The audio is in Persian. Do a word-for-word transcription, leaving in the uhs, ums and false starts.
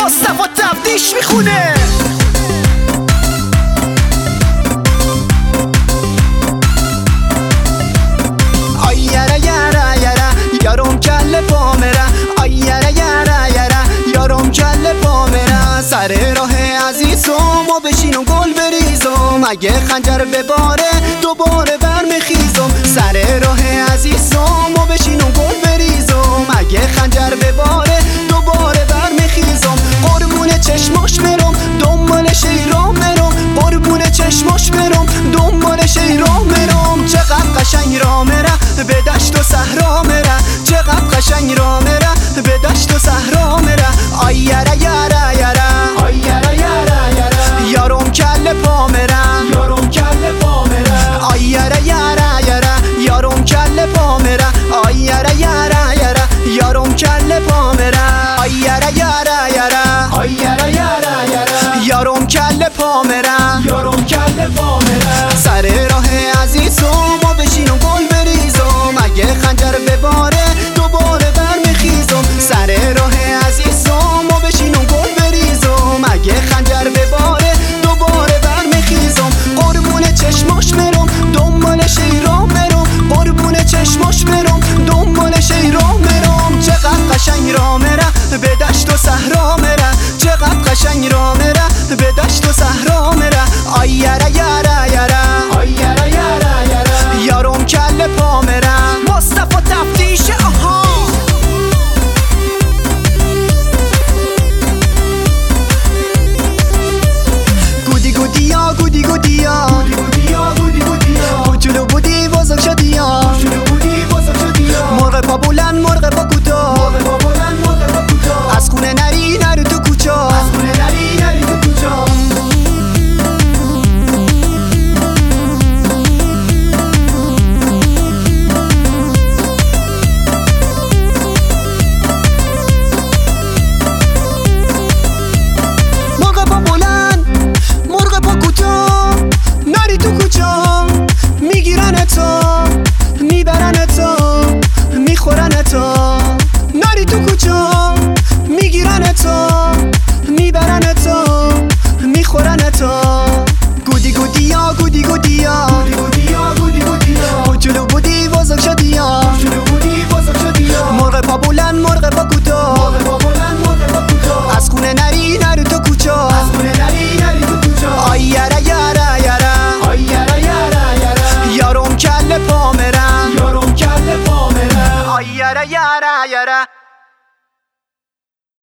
مصطفی تفتیش میخونه. آی یره یره یره یارم کله پامره، آی یره یره یره یارم کله پامره. سر راه عزیزم و بشینم گل بریزم، اگه خنجر بباره دوباره برمیخیزم. سر راه عزیزم و بشینم گل بریزم، اگه خنجر بباره دوباره برمیخیزم. قربون چشماش میرم دنبالش ایران میرم، قربون چشماش میرم دنبالش ایران میرم. چقدر قشنگ را میره به دشت و صحرا میره، چقدر قشنگ را میره به دشت و صحرا میره. آی یره یره یره آی یره یره یره یارم کله پا میره، یارم کله پا میره. آی یره یره یره یارم کله پا میره، آی یره یره یره یارم کله پا میره. آی یره یره یره آی یره یره یره یارم کله پا میره، یارم کله پا میره. سر راه عزیزم و بشینم گل بریزم، اگه خنجر بباره دوباره برمیخیزم. سر راه عزیزم و بشینم گل بریزم، اگه خنجر بباره دوباره برمیخیزم. قربون چشماش میرم دنبالش ایران میرم، قربون چشماش میرم دنبالش ایران میرم. چقدر قشنگ را میره به دشت و صحرا میره، چقدر قشنگ را میره به دشت و صحرا میره. آی یره یره یره آی یره یره یره یارم کله پا میره. مصطفی تفتیش آها. گودی گودی یا گودی گودی یا گودی گودی یا گودی گودی یا کوچولو بودی بزرگ شدی یا کوچولو بودی بزرگ شدی یا. مرغ پا بلند مرغ پا کوتاه، مرغ پا بلند مرغ پا کوتاه. از خونه نری نرو تو کوچه، از خونه نری نری تو کوچه. مرغ پا بلند مرغ پا کوتاه، نری تو کوچه میگیرن تا میبرن تا میخورن تا. نری تو کوچه میگیرن تا میبرن تا میخورن تا. گودی گودی یا گودی گودی یا گودی گودی یا گودی گودی یا کوچولو بودی بزرگ شدی یا کوچولو بودی بزرگ شدی یا. مرغ پا بلند مرغ پا کوتاه، مرغ پا بلند مرغ پا کوتاه. از خونه نری نرو تو کوچه، از خونه نری نری تو کوچه. آی یره یره یره آی یره یره یره یارم کله پا میره، یارم کله پا میره. آی یره یره یره